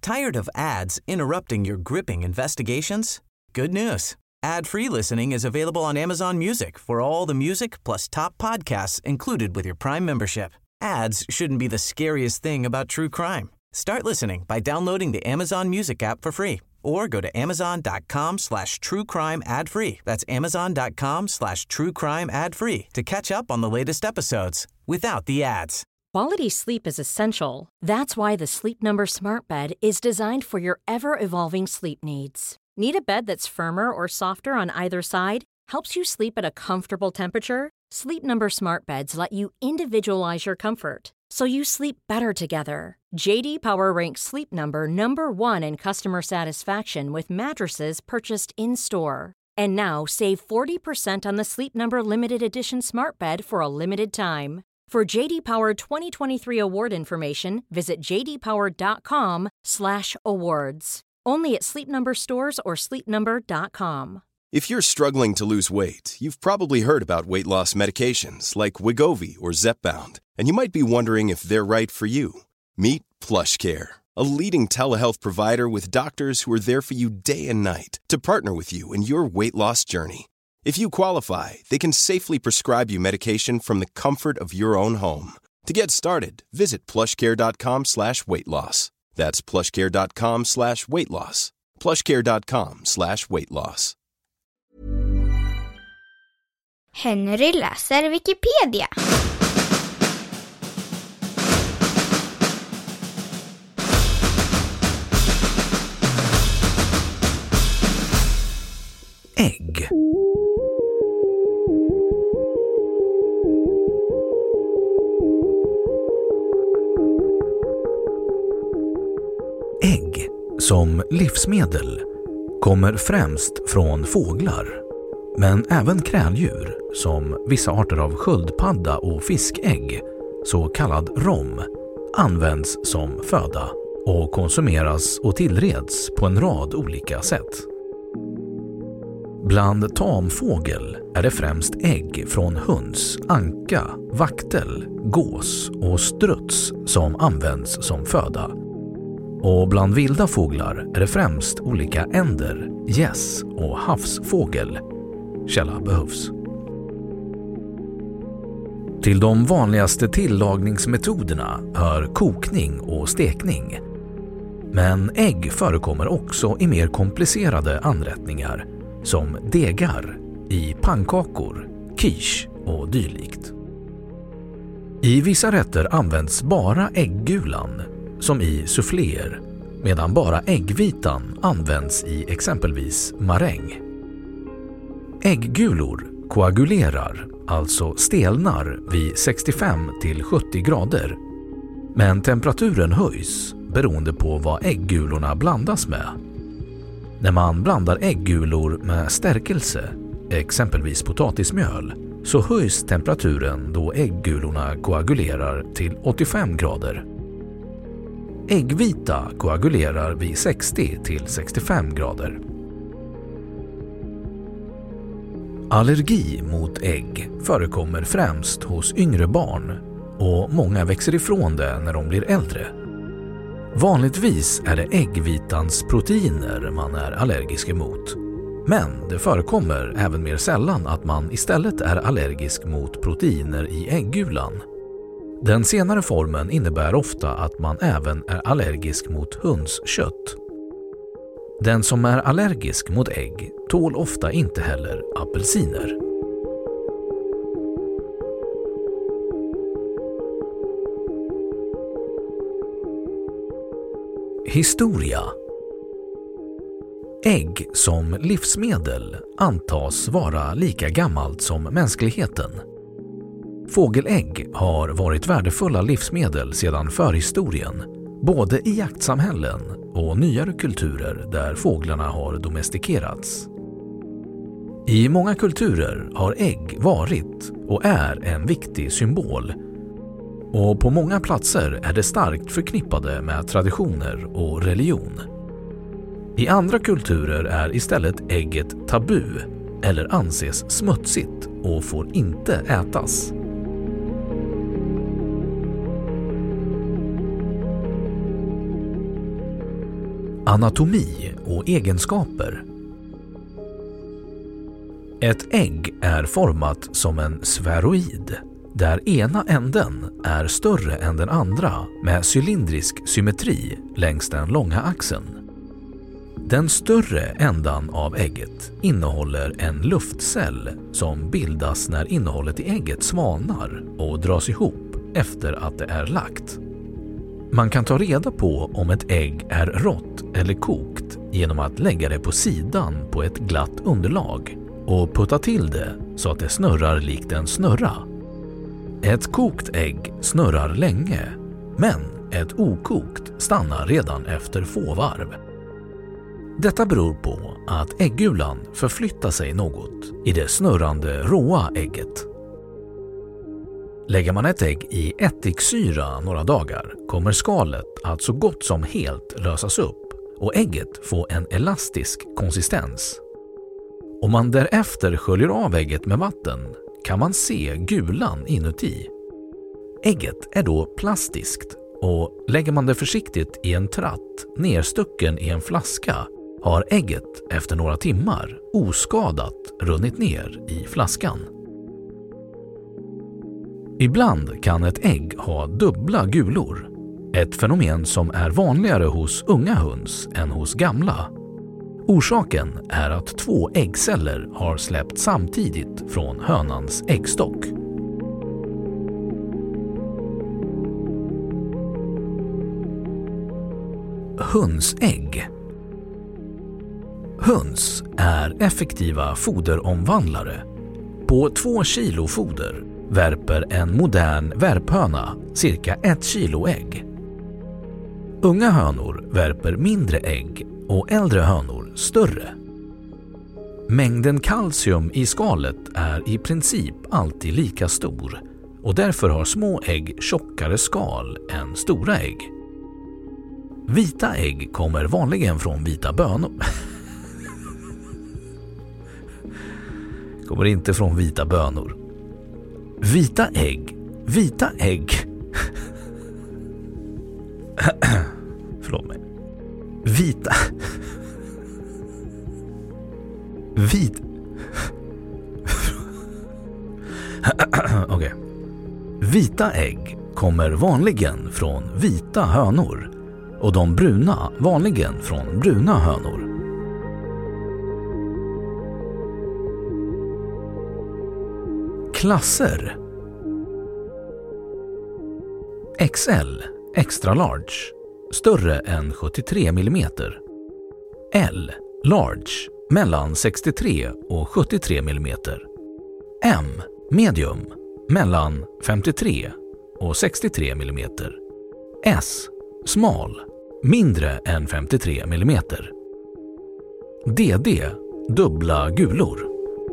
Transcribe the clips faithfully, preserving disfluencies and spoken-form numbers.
Tired of ads interrupting your gripping investigations? Good news. Ad-free listening is available on Amazon Music for all the music plus top podcasts included with your Prime membership. Ads shouldn't be the scariest thing about true crime. Start listening by downloading the Amazon Music app for free or go to amazon.com slash true crime ad free. That's amazon.com slash true crime ad free to catch up on the latest episodes without the ads. Quality sleep is essential. That's why the Sleep Number Smart Bed is designed for your ever-evolving sleep needs. Need a bed that's firmer or softer on either side? Helps you sleep at a comfortable temperature? Sleep Number Smart Beds let you individualize your comfort, so you sleep better together. J D Power ranks Sleep Number number one in customer satisfaction with mattresses purchased in-store. And now save forty percent on the Sleep Number Limited Edition Smart Bed for a limited time. For J D Power twenty twenty-three award information, visit jdpower.com slash awards. Only at Sleep Number stores or sleep number dot com. If you're struggling to lose weight, you've probably heard about weight loss medications like Wegovy or Zepbound, and you might be wondering if they're right for you. Meet PlushCare, a leading telehealth provider with doctors who are there for you day and night to partner with you in your weight loss journey. If you qualify, they can safely prescribe you medication from the comfort of your own home. To get started, visit plushcare.com slash weight loss. That's plushcare.com slash weight loss. plushcare.com slash weight loss. Henry läser Wikipedia. Ägg. Ägg som livsmedel kommer främst från fåglar, men även kräldjur som vissa arter av sköldpadda och fiskägg, så kallad rom, används som föda och konsumeras och tillreds på en rad olika sätt. Bland tamfågel är det främst ägg från höns, anka, vaktel, gås och struts som används som föda. Och bland vilda fåglar är det främst olika änder, gäss och havsfågel. Källa behövs. Till de vanligaste tillagningsmetoderna hör kokning och stekning. Men ägg förekommer också i mer komplicerade anrättningar som degar, i pannkakor, quiche och dylikt. I vissa rätter används bara äggulan, som i souffléer, medan bara äggvitan används i exempelvis maräng. Ägggulor koagulerar, alltså stelnar, vid sextiofem till sjuttio grader, men temperaturen höjs beroende på vad ägggulorna blandas med. När man blandar ägggulor med stärkelse, exempelvis potatismjöl, så höjs temperaturen då ägggulorna koagulerar till åttiofem grader. Äggvita koagulerar vid sextio till sextiofem grader. Allergi mot ägg förekommer främst hos yngre barn och många växer ifrån det när de blir äldre. Vanligtvis är det äggvitans proteiner man är allergisk emot, men det förekommer även mer sällan att man istället är allergisk mot proteiner i äggulan. Den senare formen innebär ofta att man även är allergisk mot hönskött. Den som är allergisk mot ägg tål ofta inte heller apelsiner. Historia. Ägg som livsmedel antas vara lika gammalt som mänskligheten. Fågelägg har varit värdefulla livsmedel sedan förhistorien, både i jaktsamhällen och nyare kulturer där fåglarna har domestikerats. I många kulturer har ägg varit och är en viktig symbol, och på många platser är det starkt förknippade med traditioner och religion. I andra kulturer är istället ägget tabu eller anses smutsigt och får inte ätas. Anatomi och egenskaper. Ett ägg är format som en sfäroid, där ena änden är större än den andra med cylindrisk symmetri längs den långa axeln. Den större ändan av ägget innehåller en luftcell som bildas när innehållet i ägget svalnar och dras ihop efter att det är lagt. Man kan ta reda på om ett ägg är rått eller kokt genom att lägga det på sidan på ett glatt underlag och putta till det så att det snurrar likt en snurra. Ett kokt ägg snurrar länge, men ett okokt stannar redan efter få varv. Detta beror på att äggulan förflyttar sig något i det snurrande råa ägget. Lägger man ett ägg i ättiksyra några dagar kommer skalet att så gott som helt lösas upp och ägget får en elastisk konsistens. Om man därefter sköljer av ägget med vatten kan man se gulan inuti. Ägget är då plastiskt och lägger man det försiktigt i en tratt nerstucken i en flaska har ägget efter några timmar oskadat runnit ner i flaskan. Ibland kan ett ägg ha dubbla gulor, ett fenomen som är vanligare hos unga höns än hos gamla. Orsaken är att två äggceller har släppt samtidigt från hönans äggstock. Hönsägg. Höns är effektiva foderomvandlare. På två kilo foder värper en modern värphöna cirka ett kilo ägg. Unga hönor värper mindre ägg och äldre hönor större. Mängden kalcium i skalet är i princip alltid lika stor och därför har små ägg tjockare skal än stora ägg. Vita ägg kommer vanligen från vita bönor. Kommer inte från vita bönor. Vita ägg. Vita ägg. Förlåt mig. Vita. Vit. Okej. Okay. Vita ägg kommer vanligen från vita hönor och de bruna vanligen från bruna hönor. Klasser. X L, extra large, större än sjuttiotre millimeter. L, large, mellan sextiotre och sjuttiotre millimeter. M, medium, mellan femtiotre och sextiotre millimeter. S, small, mindre än femtiotre millimeter. D D, dubbla gulor.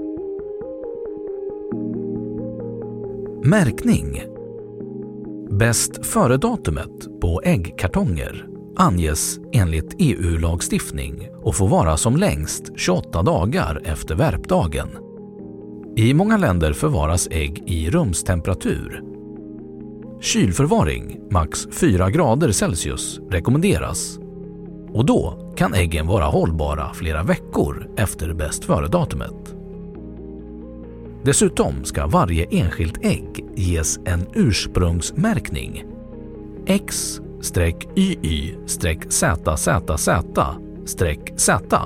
Märkning. Bäst före-datumet på äggkartonger anges enligt E U-lagstiftning och får vara som längst tjugoåtta dagar efter värpdagen. I många länder förvaras ägg i rumstemperatur. Kylförvaring, max fyra grader Celsius, rekommenderas. Och då kan äggen vara hållbara flera veckor efter bäst före-datumet. Dessutom ska varje enskilt ägg ges en ursprungsmärkning. X Y Y Z Z Z Z.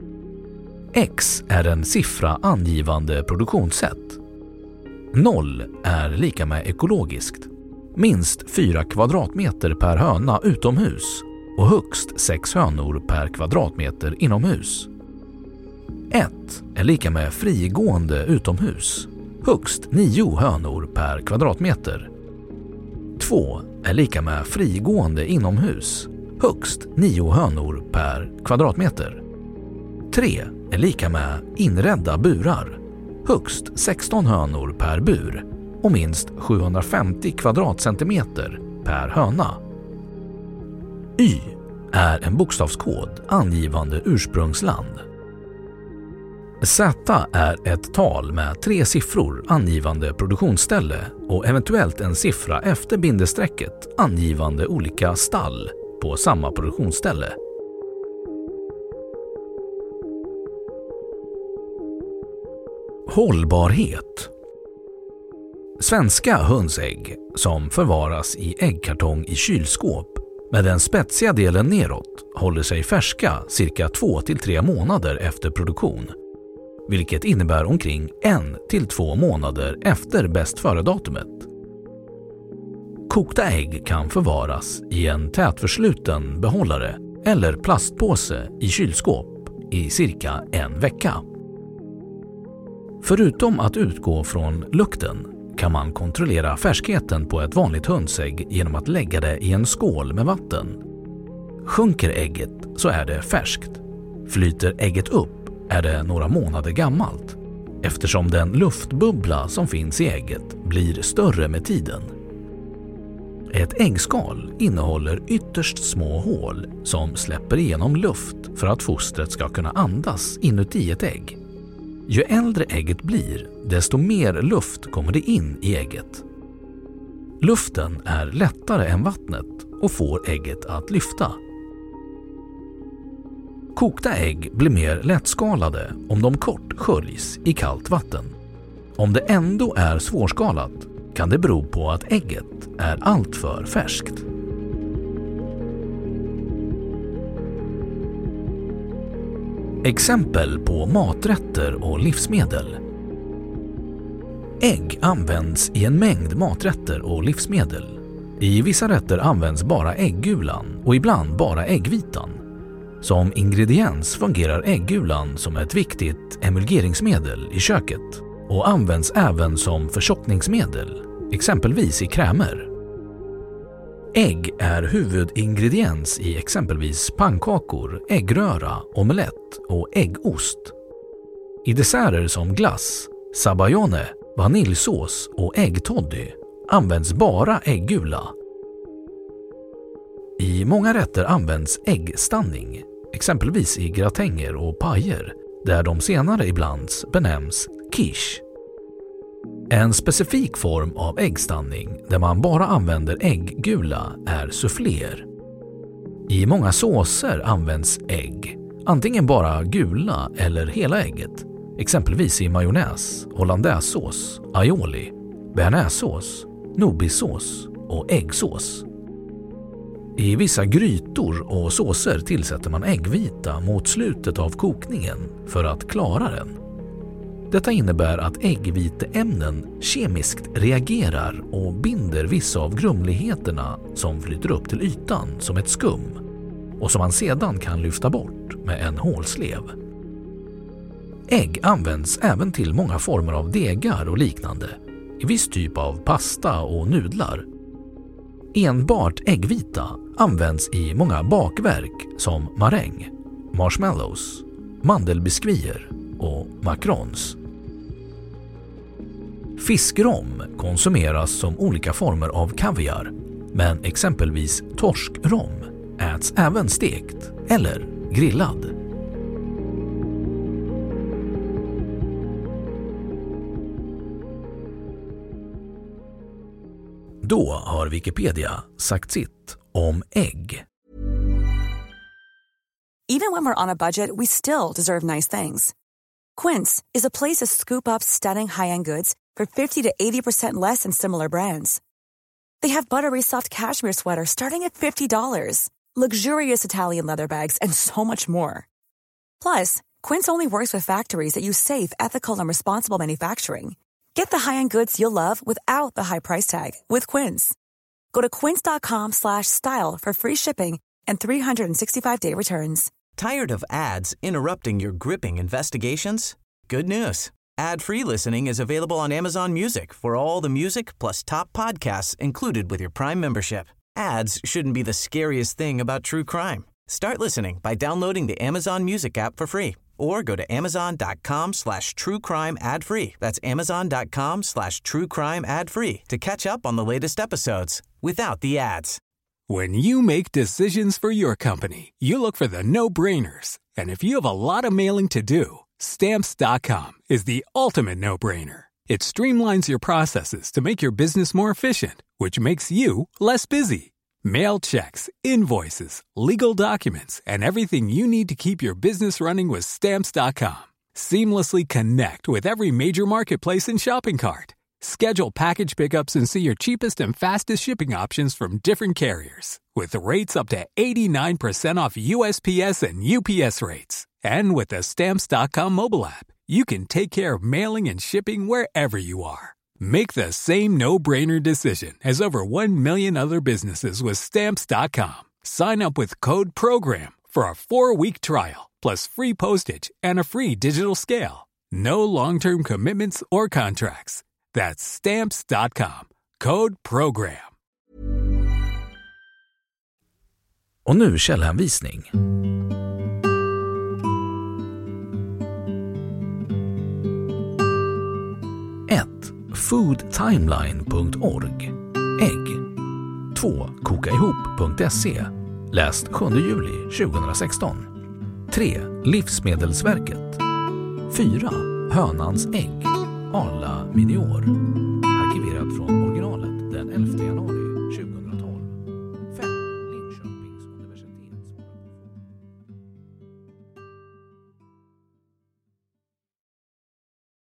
X är en siffra angivande produktionssätt. noll är lika med ekologiskt. Minst fyra kvadratmeter per höna utomhus och högst sex hönor per kvadratmeter inomhus. ett är lika med frigående utomhus, högst nio hönor per kvadratmeter. två är lika med frigående inomhus, högst nio hönor per kvadratmeter. tre är lika med inredda burar, högst sexton hönor per bur och minst sjuhundrafemtio kvadratcentimeter per höna. Y är en bokstavskod angivande ursprungsland. Z är ett tal med tre siffror angivande produktionsställe och eventuellt en siffra efter bindestrecket angivande olika stall på samma produktionsställe. Hållbarhet. Svenska hönsägg som förvaras i äggkartong i kylskåp med den spetsiga delen neråt håller sig färska cirka två till tre månader efter produktion, vilket innebär omkring en till två månader efter bäst före-datumet. Kokta ägg kan förvaras i en tätförsluten behållare eller plastpåse i kylskåp i cirka en vecka. Förutom att utgå från lukten kan man kontrollera färskheten på ett vanligt hönsägg genom att lägga det i en skål med vatten. Sjunker ägget så är det färskt. Flyter ägget upp är det några månader gammalt, eftersom den luftbubbla som finns i ägget blir större med tiden. Ett äggskal innehåller ytterst små hål som släpper igenom luft för att fostret ska kunna andas inuti ett ägg. Ju äldre ägget blir, desto mer luft kommer det in i ägget. Luften är lättare än vattnet och får ägget att lyfta. Kokta ägg blir mer lättskalade om de kort sköljs i kallt vatten. Om det ändå är svårskalat kan det bero på att ägget är alltför färskt. Exempel på maträtter och livsmedel. Ägg används i en mängd maträtter och livsmedel. I vissa rätter används bara äggulan och ibland bara äggvitan. Som ingrediens fungerar äggulan som ett viktigt emulgeringsmedel i köket och används även som förtjockningsmedel, exempelvis i krämer. Ägg är huvudingrediens i exempelvis pannkakor, äggröra, omelett och äggost. I desserter som glass, sabayone, vaniljsås och äggtoddy används bara äggula. I många rätter används äggstanning, exempelvis i gratänger och pajer, där de senare ibland benämns quiche. En specifik form av äggstanning där man bara använder ägggula är souffléer. I många såser används ägg, antingen bara gula eller hela ägget, exempelvis i majonnäs, hollandaisesås, aioli, bearnaisesås, nobisås och äggsås. I vissa grytor och såser tillsätter man äggvita mot slutet av kokningen för att klara den. Detta innebär att äggviteämnen kemiskt reagerar och binder vissa av grumligheterna som flyter upp till ytan som ett skum och som man sedan kan lyfta bort med en hålslev. Ägg används även till många former av degar och liknande, i viss typ av pasta och nudlar. Enbart äggvita används i många bakverk som maräng, marshmallows, mandelbiskvier och macarons. Fiskrom konsumeras som olika former av kaviar, men exempelvis torskrom äts även stekt eller grillad. Då har Wikipedia sagt sitt om ägg. Even when we're on a budget, we still deserve nice things. Quince is a place to scoop up stunning high-end goods for fifty to eighty percent less than similar brands. They have buttery soft cashmere sweaters starting at fifty dollars, luxurious Italian leather bags, and so much more. Plus, Quince only works with factories that use safe, ethical, and responsible manufacturing. Get the high-end goods you'll love without the high price tag with Quince. Go to quince.com slash style for free shipping and three sixty-five day returns. Tired of ads interrupting your gripping investigations? Good news. Ad-free listening is available on Amazon Music for all the music plus top podcasts included with your Prime membership. Ads shouldn't be the scariest thing about true crime. Start listening by downloading the Amazon Music app for free or go to amazon.com slash true crime ad free. That's amazon.com slash true crime ad free to catch up on the latest episodes without the ads. When you make decisions for your company, you look for the no-brainers. And if you have a lot of mailing to do, Stamps dot com is the ultimate no-brainer. It streamlines your processes to make your business more efficient, which makes you less busy. Mail checks, invoices, legal documents, and everything you need to keep your business running with Stamps dot com. Seamlessly connect with every major marketplace and shopping cart. Schedule package pickups and see your cheapest and fastest shipping options from different carriers. With rates up to eighty-nine percent off U S P S and U P S rates. And with the Stamps dot com mobile app, you can take care of mailing and shipping wherever you are. Make the same no-brainer decision as over one million other businesses with Stamps dot com. Sign up with code PROGRAM for a four-week trial, plus free postage and a free digital scale. No long-term commitments or contracts. That's Stamps dot com. Code PROGRAM. Och nu källhänvisning. ett. foodtimeline punkt org. Ägg. två. kokaihop punkt se. Läst sjunde juli tjugohundrasexton. tre. Livsmedelsverket. fyra. Hönans ägg. Arla Minior.